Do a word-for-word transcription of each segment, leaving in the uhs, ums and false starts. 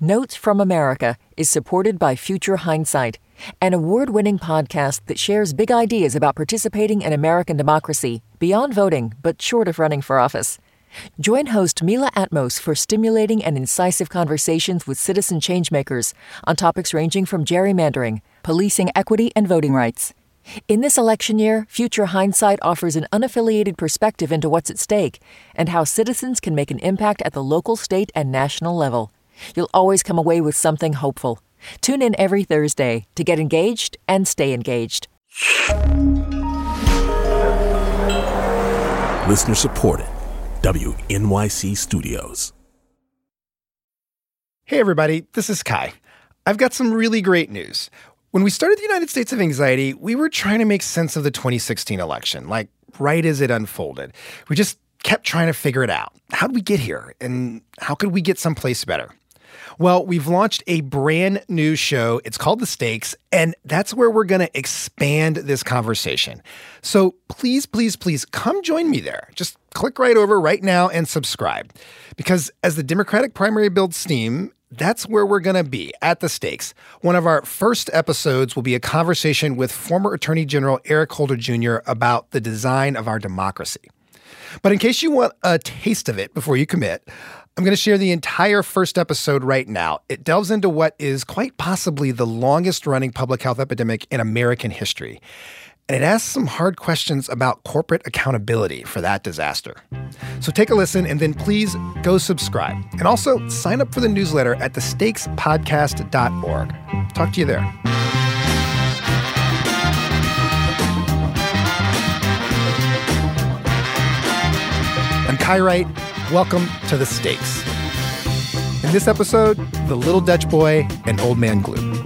Notes from America is supported by Future Hindsight, an award-winning podcast that shares big ideas about participating in American democracy beyond voting, but short of running for office. Join host Mila Atmos for stimulating and incisive conversations with citizen changemakers on topics ranging from gerrymandering, policing equity, and voting rights. In this election year, Future Hindsight offers an unaffiliated perspective into what's at stake and how citizens can make an impact at the local, state, and national level. You'll always come away with something hopeful. Tune in every Thursday to get engaged and stay engaged. Listener supported. W N Y C Studios. Hey everybody, this is Kai. I've got some really great news. When we started the United States of Anxiety, we were trying to make sense of the twenty sixteen election, like right as it unfolded. We just kept trying to figure it out. How did we get here? And how could we get someplace better? Well, we've launched a brand new show. It's called The Stakes, and that's where we're going to expand this conversation. So please, please, please come join me there. Just click right over right now and subscribe. Because as the Democratic primary builds steam, that's where we're going to be, at The Stakes. One of our first episodes will be a conversation with former Attorney General Eric Holder Junior about the design of our democracy. But in case you want a taste of it before you commit, I'm going to share the entire first episode right now. It delves into what is quite possibly the longest-running public health epidemic in American history. And it asks some hard questions about corporate accountability for that disaster. So take a listen, and then please go subscribe. And also sign up for the newsletter at the stakes podcast dot org. Talk to you there. I'm Kai Wright. Welcome to The Stakes. In this episode, The Little Dutch Boy and Old Man Glue.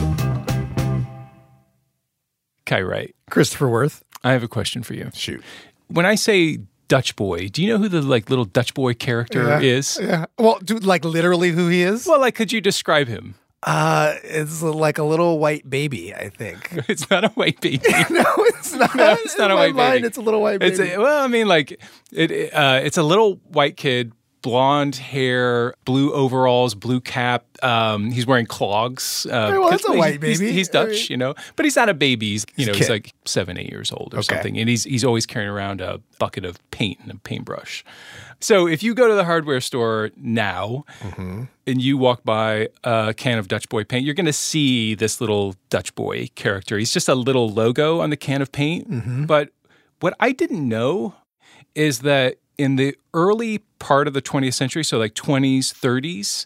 Kai Wright. Christopher Worth. I have a question for you. Shoot. When I say Dutch boy, do you know who the like little Dutch boy character yeah, is? Yeah. Well, dude, like literally who he is? Well, like, could you describe him? Uh, it's like a little white baby, I think. It's not a white baby. No, it's not. No, it's not In a my white mind, baby. It's a little white baby. It's a, well, I mean, like it. Uh, it's a little white kid. Blonde hair, blue overalls, blue cap. Um, he's wearing clogs. Uh, well, that's a white he's, baby. He's Dutch, I mean, you know, but he's not a baby. He's, you he's know, a he's kid. like seven, eight years old or Okay. something, and he's he's always carrying around a bucket of paint and a paintbrush. So if you go to the hardware store now mm-hmm. and you walk by a can of Dutch Boy paint, you're going to see this little Dutch Boy character. He's just a little logo on the can of paint. Mm-hmm. But what I didn't know is that in the early part of the twentieth century, so like twenties, thirties,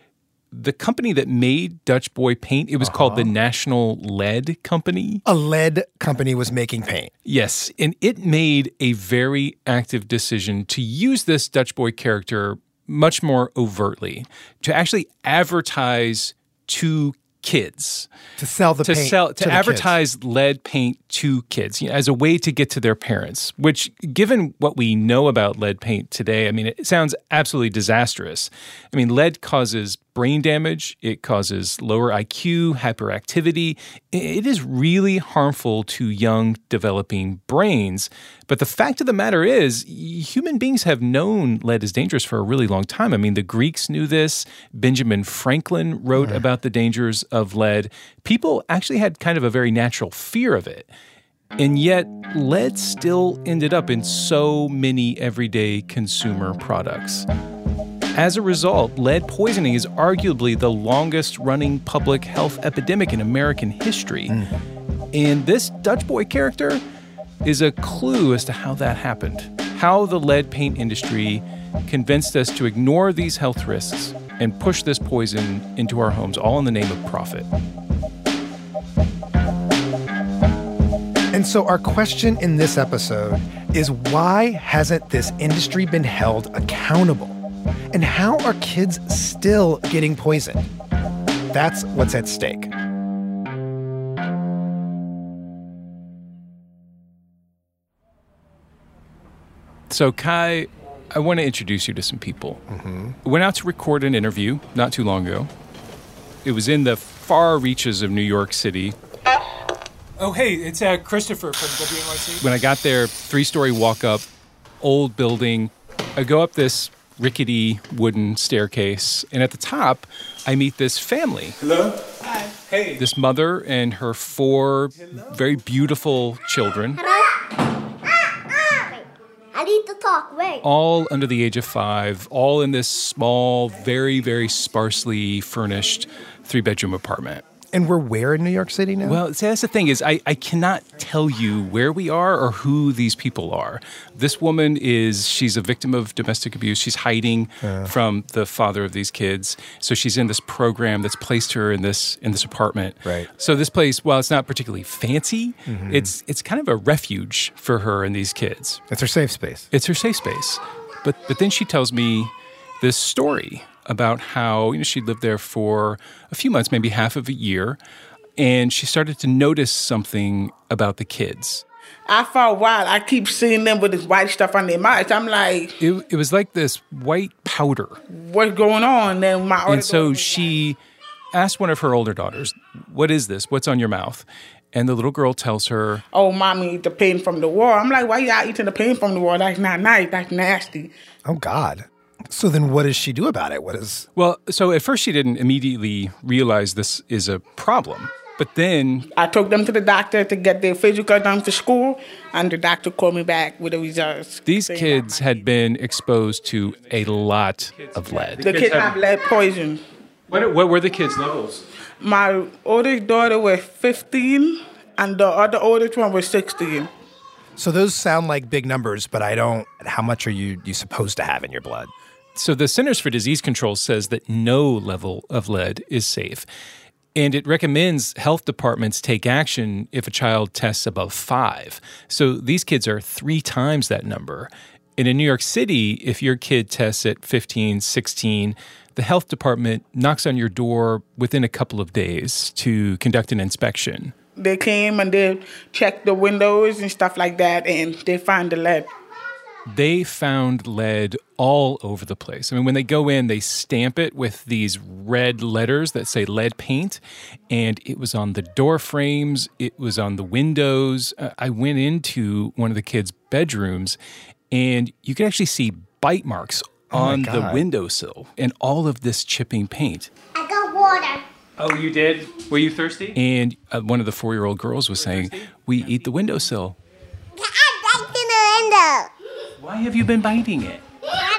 the company that made Dutch Boy paint, it was uh-huh. called the National Lead Company. A lead company was making paint. Yes, and it made a very active decision to use this Dutch Boy character much more overtly, to actually advertise to kids. To sell the to paint sell, to, to the advertise kids. lead paint to kids, you know, as a way to get to their parents, which, given what we know about lead paint today, I mean, it sounds absolutely disastrous. I mean, lead causes brain damage. It causes lower I Q, hyperactivity. It is really harmful to young developing brains. But the fact of the matter is, human beings have known lead is dangerous for a really long time. I mean, the Greeks knew this. Benjamin Franklin wrote Mm. about the dangers of lead. People actually had kind of a very natural fear of it. And yet, lead still ended up in so many everyday consumer products. As a result, lead poisoning is arguably the longest-running public health epidemic in American history. Mm. And this Dutch Boy character is a clue as to how that happened, how the lead paint industry convinced us to ignore these health risks and push this poison into our homes, all in the name of profit. And so our question in this episode is, why hasn't this industry been held accountable? And how are kids still getting poisoned? That's what's at stake. So, Kai, I want to introduce you to some people. Mm-hmm. I went out to record an interview not too long ago. It was in the far reaches of New York City. Oh, hey, it's uh, Christopher from W N Y C. When I got there, three-story walk-up, old building. I go up this rickety wooden staircase. And at the top, I meet this family. Hello? Hi. Hey. This mother and her four very beautiful children. I need to talk. Wait. All under the age of five, all in this small, very, very sparsely furnished three-bedroom apartment. And we're where in New York City now? Well, see, that's the thing is I, I cannot tell you where we are or who these people are. This woman is, she's a victim of domestic abuse. She's hiding uh. from the father of these kids. So she's in this program that's placed her in this in this apartment. Right. So this place, while it's not particularly fancy, mm-hmm. it's it's kind of a refuge for her and these kids. It's her safe space. It's her safe space. But but then she tells me this story about how, you know, she lived there for a few months, maybe half of a year, and she started to notice something about the kids. After a while, I keep seeing them with this white stuff on their mouths. I'm like... It, it was like this white powder. What's going on? Then my and so she asked one of her older daughters, what is this? What's on your mouth? And the little girl tells her... Oh, Mommy, the paint from the wall. I'm like, why y'all eating the paint from the wall? That's not nice. That's nasty. Oh, God. So then what does she do about it? What is... Well, so at first she didn't immediately realize this is a problem. But then... I took them to the doctor to get their physical done for school, and the doctor called me back with the results. These kids had been exposed to a lot of lead. The kids have lead poison. What, what were the kids' levels? My oldest daughter was fifteen, and the other oldest one was sixteen. So those sound like big numbers, but I don't... How much are you, you supposed to have in your blood? So the Centers for Disease Control says that no level of lead is safe. And it recommends health departments take action if a child tests above five. So these kids are three times that number. And in New York City, if your kid tests at fifteen, sixteen, the health department knocks on your door within a couple of days to conduct an inspection. They came and they checked the windows and stuff like that, and they found the lead. They found lead all over the place. I mean, when they go in, they stamp it with these red letters that say lead paint, and it was on the door frames, it was on the windows. Uh, I went into one of the kids' bedrooms, and you could actually see bite marks oh on the windowsill and all of this chipping paint. I got water. Oh, you did? Were you thirsty? And uh, one of the four-year-old girls was saying, we eat the windowsill. I'm biting the window. Why have you been biting it? I'm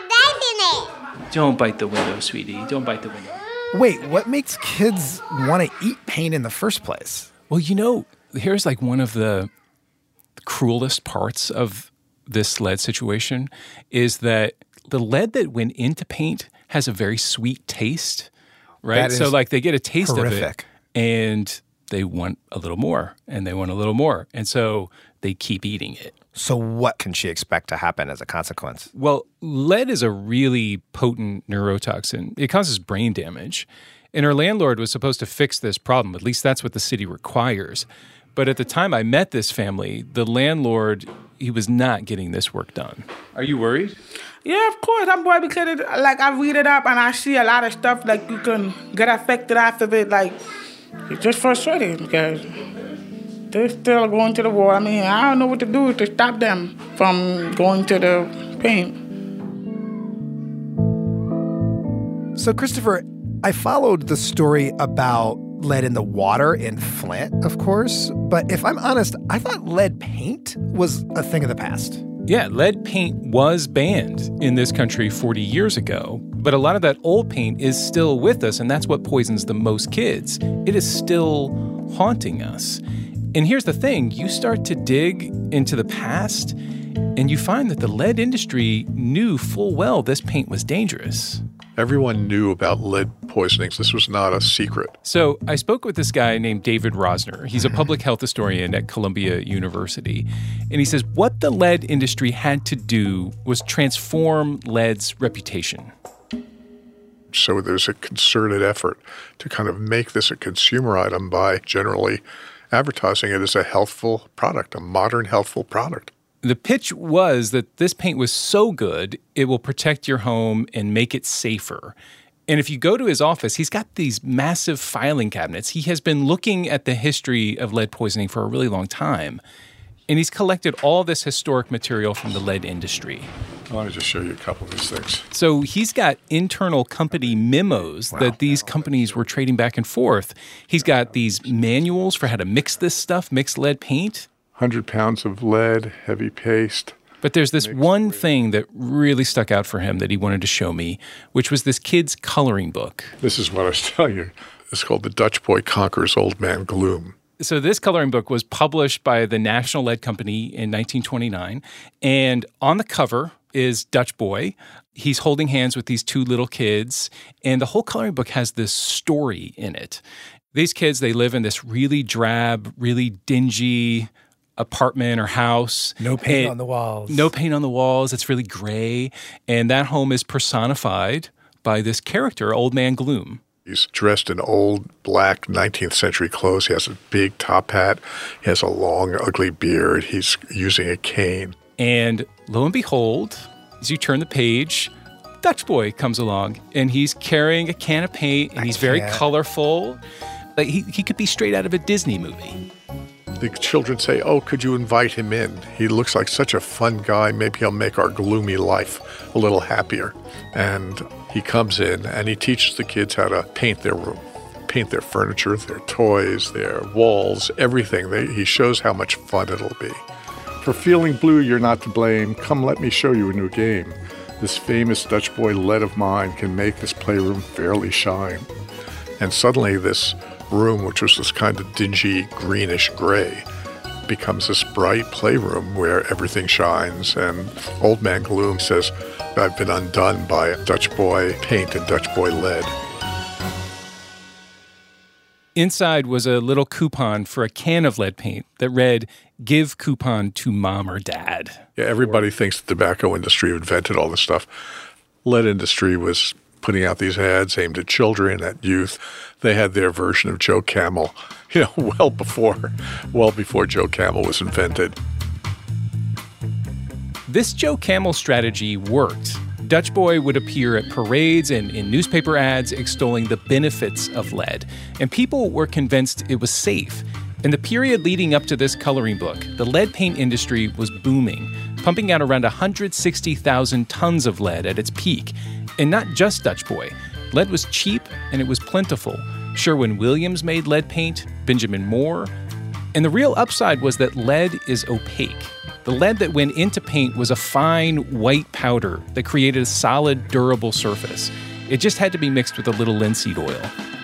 biting it. Don't bite the window, sweetie. Don't bite the window. Wait, what makes kids want to eat paint in the first place? Well, you know, here's like one of the cruelest parts of this lead situation is that the lead that went into paint has a very sweet taste, right? So like they get a taste horrific. of it and they want a little more and they want a little more. And so they keep eating it. So what can she expect to happen as a consequence? Well, lead is a really potent neurotoxin. It causes brain damage. And her landlord was supposed to fix this problem. At least that's what the city requires. But at the time I met this family, the landlord, he was not getting this work done. Are you worried? Yeah, of course. I'm worried because, it, like, I read it up and I see a lot of stuff, like, you can get affected after it. Like, it's just frustrating because they're still going to the war. I mean, I don't know what to do to stop them from going to the paint. So, Christopher, I followed the story about lead in the water in Flint, of course. But if I'm honest, I thought lead paint was a thing of the past. Yeah, lead paint was banned in this country forty years ago. But a lot of that old paint is still with us, and that's what poisons the most kids. It is still haunting us. And here's the thing, you start to dig into the past, and you find that the lead industry knew full well this paint was dangerous. Everyone knew about lead poisonings. This was not a secret. So I spoke with this guy named David Rosner. He's a public health historian at Columbia University. And he says what the lead industry had to do was transform lead's reputation. So there's a concerted effort to kind of make this a consumer item by generally advertising it as a healthful product, a modern healthful product. The pitch was that this paint was so good, it will protect your home and make it safer. And if you go to his office, he's got these massive filing cabinets. He has been looking at the history of lead poisoning for a really long time. And he's collected all this historic material from the lead industry. Let me just show you a couple of these things. So he's got internal company memos wow. that these companies were trading back and forth. He's got these manuals for how to mix this stuff, mix lead paint. one hundred pounds of lead, heavy paste. But there's this one thing that really stuck out for him that he wanted to show me, which was this kid's coloring book. This is what I was telling you. It's called The Dutch Boy Conquers Old Man Gloom. So this coloring book was published by the National Lead Company in nineteen twenty-nine. And on the cover is Dutch Boy. He's holding hands with these two little kids. And the whole coloring book has this story in it. These kids, they live in this really drab, really dingy apartment or house. No paint and on the walls. No paint on the walls. It's really gray. And that home is personified by this character, Old Man Gloom. He's dressed in old, black, nineteenth century clothes. He has a big top hat. He has a long, ugly beard. He's using a cane. And lo and behold, as you turn the page, Dutch Boy comes along, and he's carrying a can of paint, and he's very colorful. Like he, he could be straight out of a Disney movie. The children say, oh, could you invite him in? He looks like such a fun guy. Maybe he'll make our gloomy life a little happier. And he comes in and he teaches the kids how to paint their room, paint their furniture, their toys, their walls, everything. They, he shows how much fun it'll be. For feeling blue, you're not to blame. Come, let me show you a new game. This famous Dutch boy lead of mine can make this playroom fairly shine. And suddenly this room, which was this kind of dingy greenish gray, becomes this bright playroom where everything shines. And Old Man Gloom says, I've been undone by Dutch Boy paint and Dutch Boy lead. Inside was a little coupon for a can of lead paint that read, give coupon to mom or dad. Yeah, everybody thinks the tobacco industry invented all this stuff. Lead industry was putting out these ads aimed at children, at youth. They had their version of Joe Camel, you know, well before, well before Joe Camel was invented. This Joe Camel strategy worked. Dutch Boy would appear at parades and in newspaper ads extolling the benefits of lead, and people were convinced it was safe. In the period leading up to this coloring book, the lead paint industry was booming, pumping out around one hundred sixty thousand tons of lead at its peak. And not just Dutch Boy. Lead was cheap and it was plentiful. Sherwin-Williams made lead paint, Benjamin Moore. And the real upside was that lead is opaque. The lead that went into paint was a fine white powder that created a solid, durable surface. It just had to be mixed with a little linseed oil.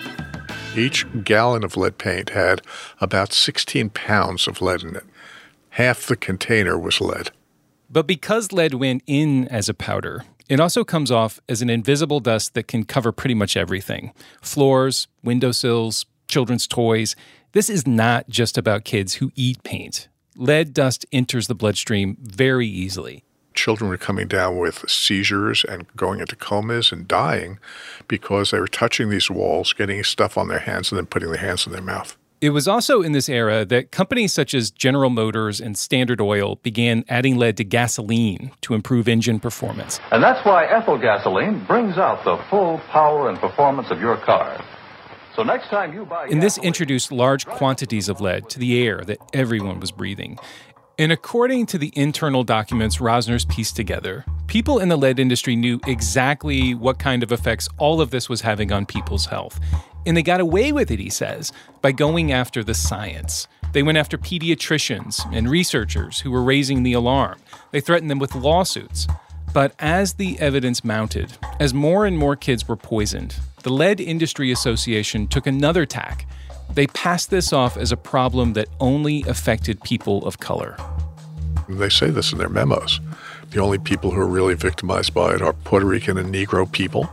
Each gallon of lead paint had about sixteen pounds of lead in it. Half the container was lead. But because lead went in as a powder, it also comes off as an invisible dust that can cover pretty much everything. Floors, windowsills, children's toys. This is not just about kids who eat paint. Lead dust enters the bloodstream very easily. Children were coming down with seizures and going into comas and dying because they were touching these walls, getting stuff on their hands, and then putting their hands in their mouth. It was also in this era that companies such as General Motors and Standard Oil began adding lead to gasoline to improve engine performance. And that's why ethyl gasoline brings out the full power and performance of your car. So next time you buy And this introduced large quantities of lead to the air that everyone was breathing. And according to the internal documents Rosner's pieced together, people in the lead industry knew exactly what kind of effects all of this was having on people's health. And they got away with it, he says, by going after the science. They went after pediatricians and researchers who were raising the alarm. They threatened them with lawsuits. But as the evidence mounted, as more and more kids were poisoned, the Lead Industry Association took another tack. They passed this off as a problem that only affected people of color. They say this in their memos. The only people who are really victimized by it are Puerto Rican and Negro people.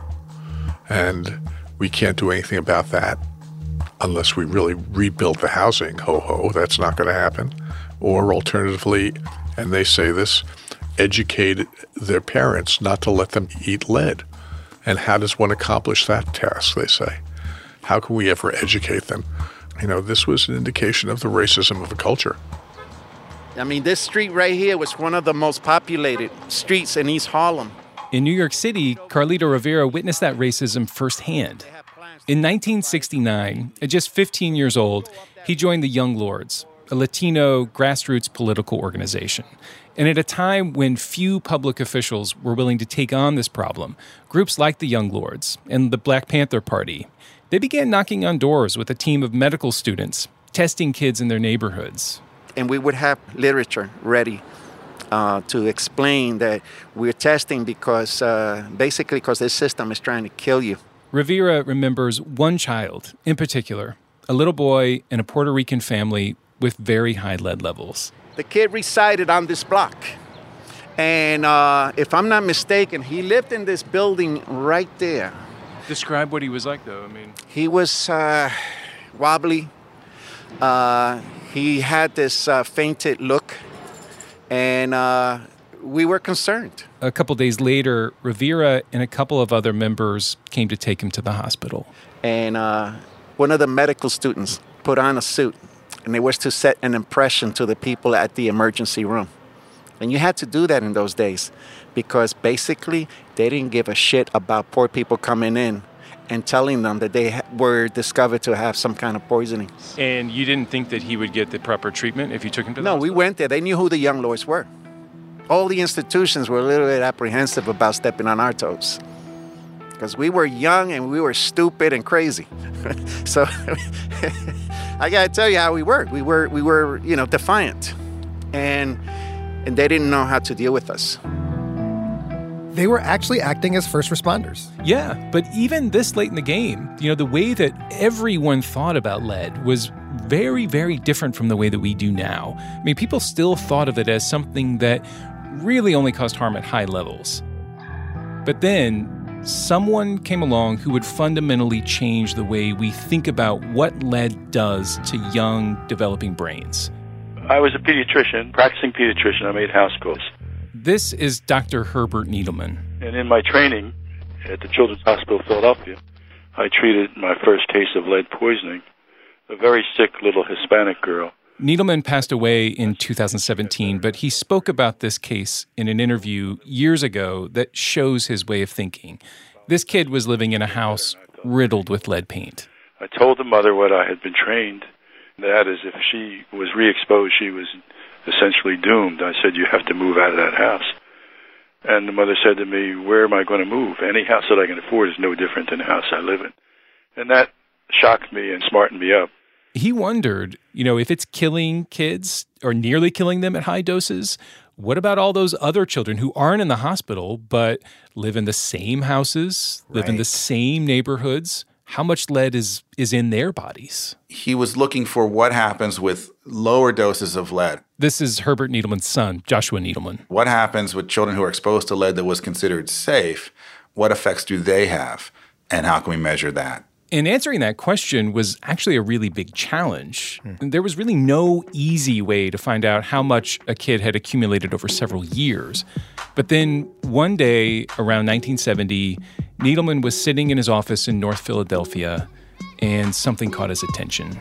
And we can't do anything about that unless we really rebuild the housing. Ho ho, that's not going to happen. Or alternatively, and they say this, educate their parents not to let them eat lead. And how does one accomplish that task, they say? How can we ever educate them? You know, this was an indication of the racism of the culture. I mean, this street right here was one of the most populated streets in East Harlem. In New York City, Carlito Rivera witnessed that racism firsthand. In nineteen sixty-nine, at just fifteen years old, he joined the Young Lords. a Latino grassroots political organization. And at a time when few public officials were willing to take on this problem, groups like the Young Lords and the Black Panther Party, they began knocking on doors with a team of medical students, testing kids in their neighborhoods. And we would have literature ready uh, to explain that we're testing because, uh, basically because this system is trying to kill you. Rivera remembers one child in particular, a little boy in a Puerto Rican family with very high lead levels. The kid resided on this block. And uh, if I'm not mistaken, he lived in this building right there. Describe what he was like, though. I mean, he was uh, wobbly. Uh, he had this uh, fainted look. And uh, we were concerned. A couple days later, Rivera and a couple of other members came to take him to the hospital. And uh, one of the medical students put on a suit. And it was to set an impression to the people at the emergency room. And you had to do that in those days because basically they didn't give a shit about poor people coming in and telling them that they ha- were discovered to have some kind of poisoning. And you didn't think that he would get the proper treatment if you took him to the No, hospital? we went there. They knew who the Young Lords were. All the institutions were a little bit apprehensive about stepping on our toes because we were young and we were stupid and crazy. So I got to tell you how we were. We were, we were, you know, defiant. And and they didn't know how to deal with us. They were actually acting as first responders. Yeah, but even this late in the game, you know, the way that everyone thought about lead was very, very different from the way that we do now. I mean, people still thought of it as something that really only caused harm at high levels. But then someone came along who would fundamentally change the way we think about what lead does to young, developing brains. I was a pediatrician, practicing pediatrician. I made house calls. This is Doctor Herbert Needleman. And in my training at the Children's Hospital of Philadelphia, I treated my first case of lead poisoning, a very sick little Hispanic girl. Needleman passed away in two thousand seventeen, but he spoke about this case in an interview years ago that shows his way of thinking. This kid was living in a house riddled with lead paint. I told the mother what I had been trained. That is, if she was re-exposed, she was essentially doomed. I said, you have to move out of that house. And the mother said to me, where am I going to move? Any house that I can afford is no different than the house I live in. And that shocked me and smartened me up. He wondered, you know, if it's killing kids or nearly killing them at high doses, what about all those other children who aren't in the hospital but live in the same houses, live Right. in the same neighborhoods? How much lead is, is in their bodies? He was looking for what happens with lower doses of lead. This is Herbert Needleman's son, Joshua Needleman. What happens with children who are exposed to lead that was considered safe? What effects do they have? And how can we measure that? And answering that question was actually a really big challenge. Hmm. There was really no easy way to find out how much a kid had accumulated over several years. But then one day around nineteen seventy, Needleman was sitting in his office in North Philadelphia, and something caught his attention.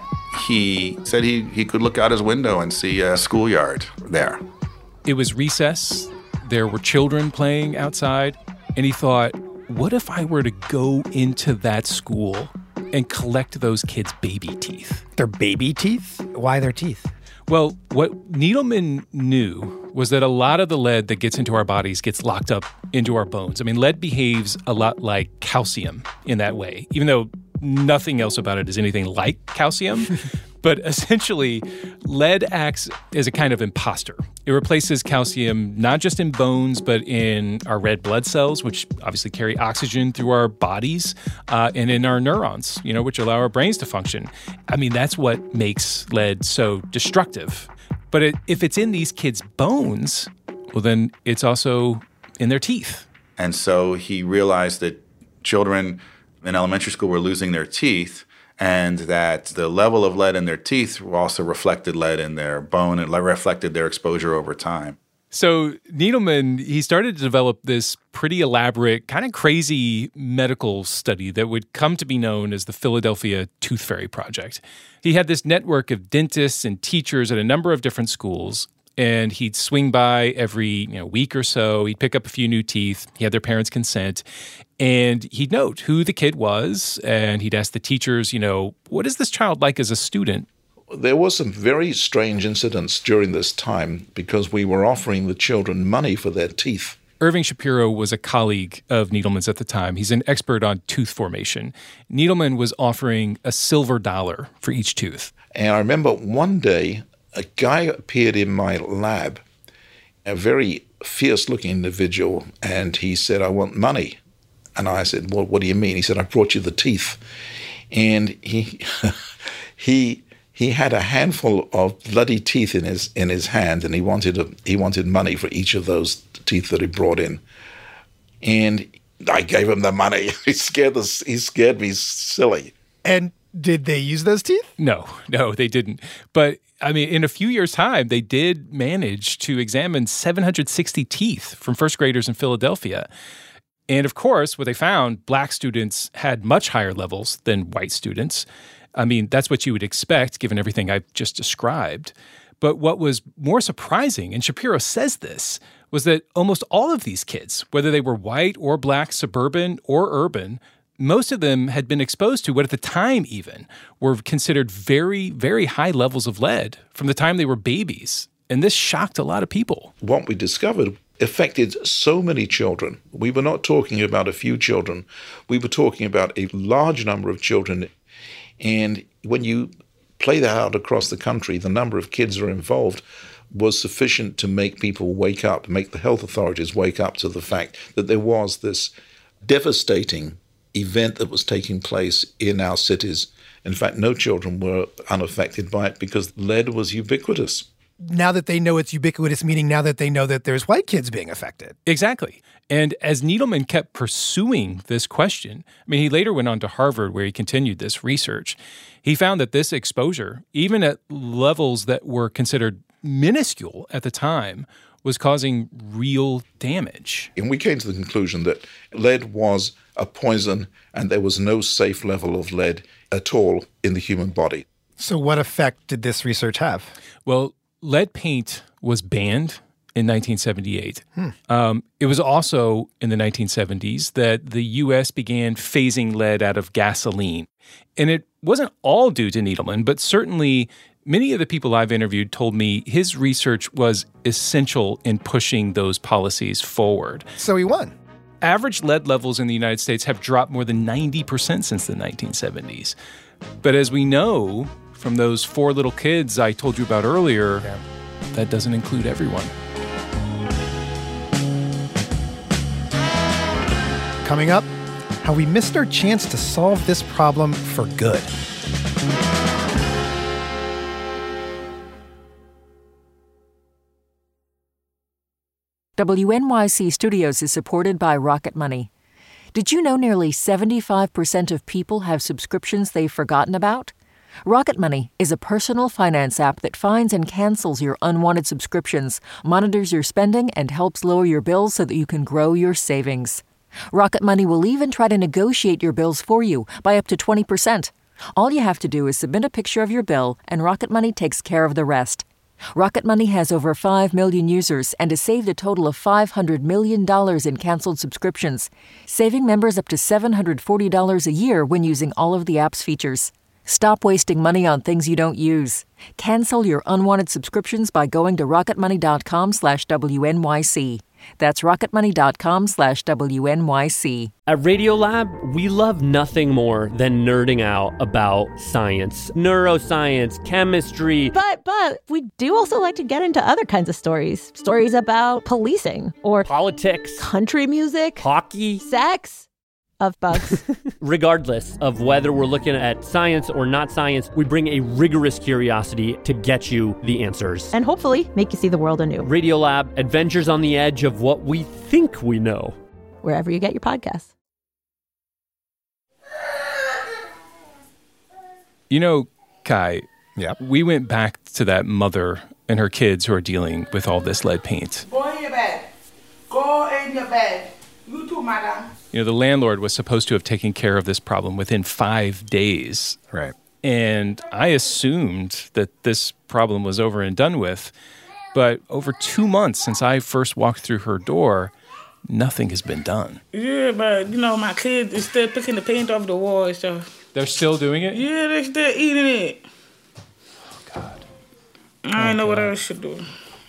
He said he, he could look out his window and see a schoolyard there. It was recess. There were children playing outside. And he thought, what if I were to go into that school and collect those kids' baby teeth? Their baby teeth? Why their teeth? Well, what Needleman knew was that a lot of the lead that gets into our bodies gets locked up into our bones. I mean, lead behaves a lot like calcium in that way, even though nothing else about it is anything like calcium. But essentially, lead acts as a kind of imposter. It replaces calcium not just in bones, but in our red blood cells, which obviously carry oxygen through our bodies, uh, and in our neurons, you know, which allow our brains to function. I mean, that's what makes lead so destructive. But it, if it's in these kids' bones, well, then it's also in their teeth. And so he realized that children in elementary school were losing their teeth, and that the level of lead in their teeth also reflected lead in their bone and reflected their exposure over time. So Needleman, he started to develop this pretty elaborate, kind of crazy medical study that would come to be known as the Philadelphia Tooth Fairy Project. He had this network of dentists and teachers at a number of different schools, and he'd swing by every you know, week or so. He'd pick up a few new teeth. He had their parents' consent. And he'd note who the kid was, and he'd ask the teachers, you know, what is this child like as a student? there were some very strange incidents during this time because we were offering the children money for their teeth. Irving Shapiro was a colleague of Needleman's at the time. He's an expert on tooth formation. Needleman was offering a silver dollar for each tooth. And I remember one day, a guy appeared in my lab, a very fierce-looking individual, and he said, "I want money." And I said, "Well, what do you mean?" He said, "I brought you the teeth." And he he he had a handful of bloody teeth in his in his hand, and he wanted a, he wanted money for each of those teeth that he brought in. And I gave him the money. He scared the, he scared me silly. And did they use those teeth? No, no, they didn't. But I mean, in a few years' time, they did manage to examine seven hundred sixty teeth from first graders in Philadelphia. And of course, what they found, black students had much higher levels than white students. I mean, that's what you would expect given everything I've just described. But what was more surprising, and Shapiro says this, was that almost all of these kids, whether they were white or black, suburban or urban, most of them had been exposed to what at the time even were considered very, very high levels of lead from the time they were babies. And this shocked a lot of people. What we discovered affected so many children. We were not talking about a few children. We were talking about a large number of children. And when you play that out across the country, the number of kids that are involved was sufficient to make people wake up, make the health authorities wake up to the fact that there was this devastating event that was taking place in our cities. In fact, no children were unaffected by it because lead was ubiquitous. Now that they know it's ubiquitous, meaning now that they know that there's white kids being affected. Exactly. And as Needleman kept pursuing this question, I mean, he later went on to Harvard where he continued this research. He found that this exposure, even at levels that were considered minuscule at the time, was causing real damage. And we came to the conclusion that lead was a poison and there was no safe level of lead at all in the human body. So what effect did this research have? Well, lead paint was banned in nineteen seventy-eight. Hmm. Um, it was also in the nineteen seventies that the U S began phasing lead out of gasoline. And it wasn't all due to Needleman, but certainly many of the people I've interviewed told me his research was essential in pushing those policies forward. So he won. Average lead levels in the United States have dropped more than ninety percent since the nineteen seventies. But as we know from those four little kids I told you about earlier, yeah. that doesn't include everyone. Coming up, how we missed our chance to solve this problem for good. W N Y C Studios is supported by Rocket Money. Did you know nearly seventy-five percent of people have subscriptions they've forgotten about? Rocket Money is a personal finance app that finds and cancels your unwanted subscriptions, monitors your spending, and helps lower your bills so that you can grow your savings. Rocket Money will even try to negotiate your bills for you by up to twenty percent. All you have to do is submit a picture of your bill, and Rocket Money takes care of the rest. Rocket Money has over five million users and has saved a total of five hundred million dollars in canceled subscriptions, saving members up to seven hundred forty dollars a year when using all of the app's features. Stop wasting money on things you don't use. Cancel your unwanted subscriptions by going to rocketmoney.com slash WNYC. That's rocketmoney.com slash WNYC. At Radiolab, we love nothing more than nerding out about science, neuroscience, chemistry. But, but, we do also like to get into other kinds of stories. Stories about policing or politics, country music, hockey, sex. Of bugs. Regardless of whether we're looking at science or not science, we bring a rigorous curiosity to get you the answers. And hopefully make you see the world anew. Radiolab, adventures on the edge of what we think we know. Wherever you get your podcasts. You know, Kai, yep. we went back to that mother and her kids who are dealing with all this lead paint. Go in your bed. Go in your bed. You too, madam. You know, the landlord was supposed to have taken care of this problem within five days. Right. And I assumed that this problem was over and done with. But over two months since I first walked through her door, nothing has been done. Yeah, but, you know, my kids is still picking the paint off the wall and stuff. They're still doing it? Yeah, they're still eating it. I don't know what else to do.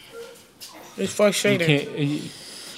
It's frustrating. You can't, you,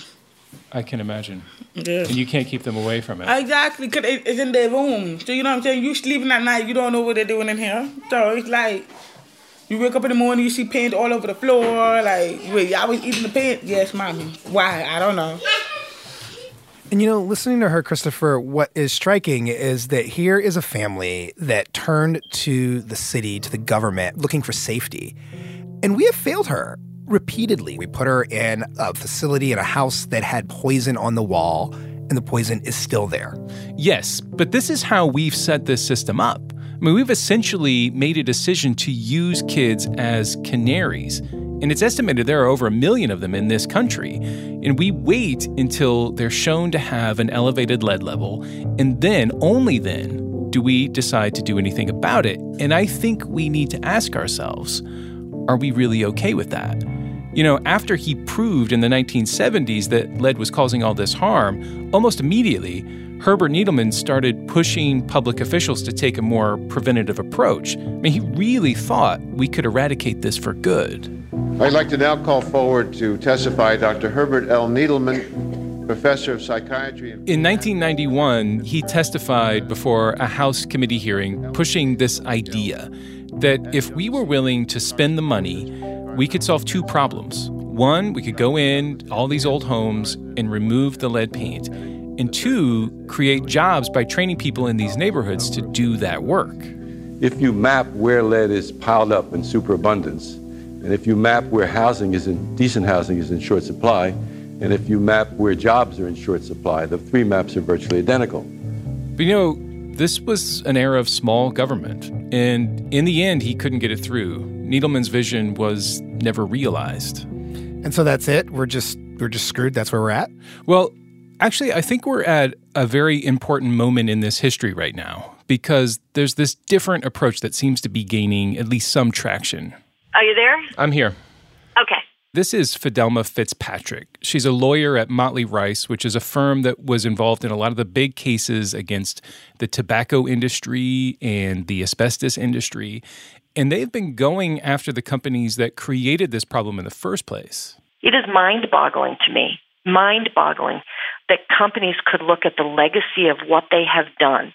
I can imagine. Yeah. And you can't keep them away from it. Exactly, because it's in their room. So you know what I'm saying? You sleeping at night, you don't know what they're doing in here. So it's like, you wake up in the morning, you see paint all over the floor. Like, wait, y'all was eating the paint? Yes, mommy. Why? I don't know. And, you know, listening to her, Christopher, what is striking is that here is a family that turned to the city, to the government, looking for safety. And we have failed her repeatedly. We put her in a facility, in a house that had poison on the wall, and the poison is still there. Yes, but this is how we've set this system up. I mean, we've essentially made a decision to use kids as canaries. And it's estimated there are over a million of them in this country. And we wait until they're shown to have an elevated lead level. And then, only then, do we decide to do anything about it. And I think we need to ask ourselves, are we really okay with that? You know, after he proved in the nineteen seventies that lead was causing all this harm, almost immediately, Herbert Needleman started pushing public officials to take a more preventative approach. I mean, he really thought we could eradicate this for good. I'd like to now call forward to testify Doctor Herbert L. Needleman, professor of psychiatry. In nineteen ninety-one, he testified before a House committee hearing pushing this idea that if we were willing to spend the money, we could solve two problems. One, we could go in all these old homes and remove the lead paint. And two, create jobs by training people in these neighborhoods to do that work. If you map where lead is piled up in superabundance, and if you map where housing is in, decent housing is in short supply, and if you map where jobs are in short supply, the three maps are virtually identical. But you know, this was an era of small government, and in the end, he couldn't get it through. Needleman's vision was never realized. And so that's it? We're just we're just screwed? That's where we're at? Well, actually, I think we're at a very important moment in this history right now, because there's this different approach that seems to be gaining at least some traction. Are you there? I'm here. Okay. This is Fidelma Fitzpatrick. She's a lawyer at Motley Rice, which is a firm that was involved in a lot of the big cases against the tobacco industry and the asbestos industry. And they've been going after the companies that created this problem in the first place. It is mind-boggling to me, mind-boggling, that companies could look at the legacy of what they have done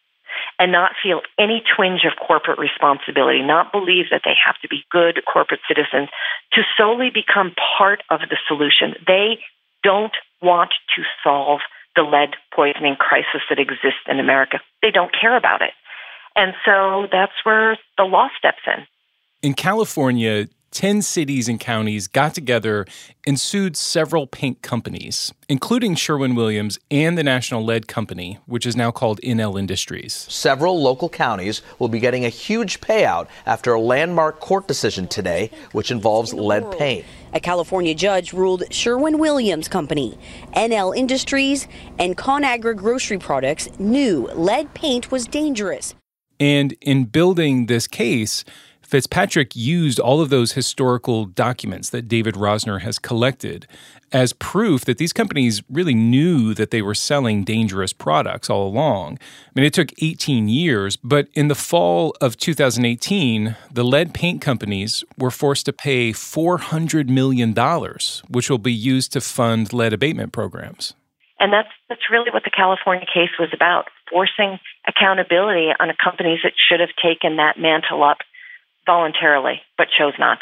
and not feel any twinge of corporate responsibility, not believe that they have to be good corporate citizens to solely become part of the solution. They don't want to solve the lead poisoning crisis that exists in America. They don't care about it. And so that's where the law steps in. In California, ten cities and counties got together and sued several paint companies, including Sherwin-Williams and the National Lead Company, which is now called N L Industries. Several local counties will be getting a huge payout after a landmark court decision today, which involves lead paint. A California judge ruled Sherwin-Williams Company, N L Industries, and ConAgra Grocery Products knew lead paint was dangerous. And in building this case, Fitzpatrick used all of those historical documents that David Rosner has collected as proof that these companies really knew that they were selling dangerous products all along. I mean, it took eighteen years, but in the fall of two thousand eighteen, the lead paint companies were forced to pay four hundred million dollars, which will be used to fund lead abatement programs. And that's that's really what the California case was about, forcing accountability on companies that should have taken that mantle up voluntarily, but chose not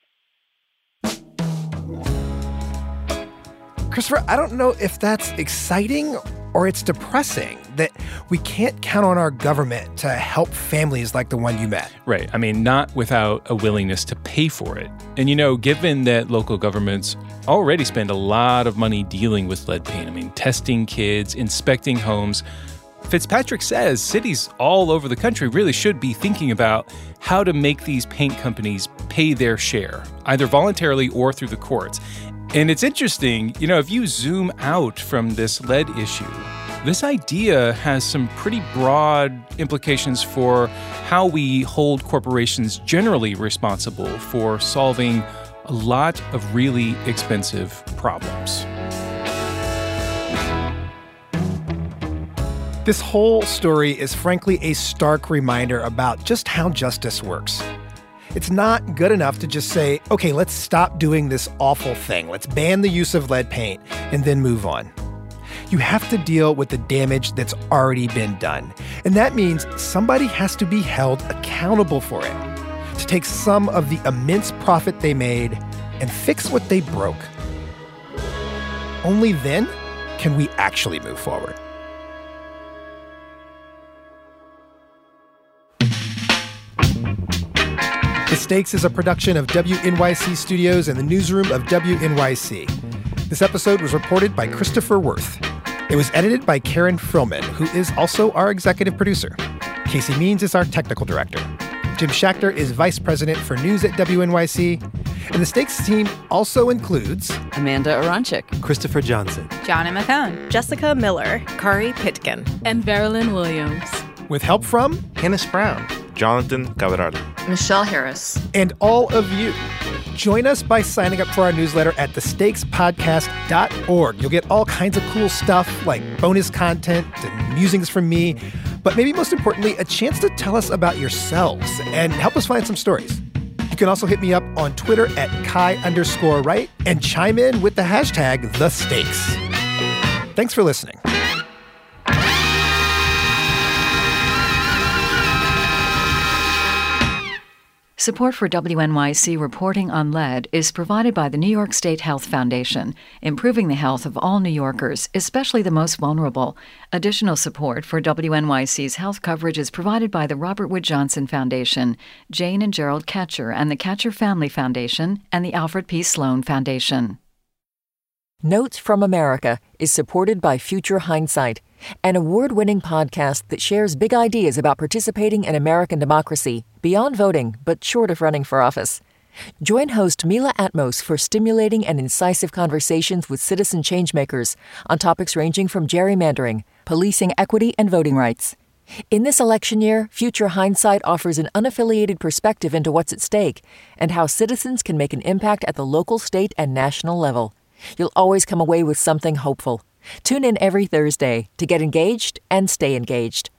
to. Christopher, I don't know if that's exciting or it's depressing that we can't count on our government to help families like the one you met. Right. I mean, not without a willingness to pay for it. And, you know, given that local governments already spend a lot of money dealing with lead paint, I mean, testing kids, inspecting homes, Fitzpatrick says cities all over the country really should be thinking about how to make these paint companies pay their share, either voluntarily or through the courts. And it's interesting, you know, if you zoom out from this lead issue, this idea has some pretty broad implications for how we hold corporations generally responsible for solving a lot of really expensive problems. This whole story is frankly a stark reminder about just how justice works. It's not good enough to just say, okay, let's stop doing this awful thing. Let's ban the use of lead paint and then move on. You have to deal with the damage that's already been done. And that means somebody has to be held accountable for it, to take some of the immense profit they made and fix what they broke. Only then can we actually move forward. The Stakes is a production of W N Y C Studios and the newsroom of W N Y C. This episode was reported by Christopher Worth. It was edited by Karen Frillman, who is also our executive producer. Casey Means is our technical director. Jim Schachter is vice president for news at W N Y C. And the Stakes team also includes Amanda Aronchik, Christopher Johnson, Johnny McCone, Jessica Miller, Kari Pitkin, and Verilyn Williams. With help from Hennis Brown, Jonathan Cabral, Michelle Harris, and all of you. Join us by signing up for our newsletter at the stakes podcast dot org. You'll get all kinds of cool stuff like bonus content and musings from me, but maybe most importantly, a chance to tell us about yourselves and help us find some stories. You can also hit me up on Twitter at Kai underscore right and chime in with the hashtag The Stakes. Thanks for listening. Support for W N Y C reporting on lead is provided by the New York State Health Foundation, improving the health of all New Yorkers, especially the most vulnerable. Additional support for W N Y C's health coverage is provided by the Robert Wood Johnson Foundation, Jane and Gerald Katcher and the Katcher Family Foundation, and the Alfred P. Sloan Foundation. Notes from America is supported by Future Hindsight, an award-winning podcast that shares big ideas about participating in American democracy, beyond voting, but short of running for office. Join host Mila Atmos for stimulating and incisive conversations with citizen changemakers on topics ranging from gerrymandering, policing equity, and voting rights. In this election year, Future Hindsight offers an unaffiliated perspective into what's at stake and how citizens can make an impact at the local, state, and national level. You'll always come away with something hopeful. Tune in every Thursday to get engaged and stay engaged.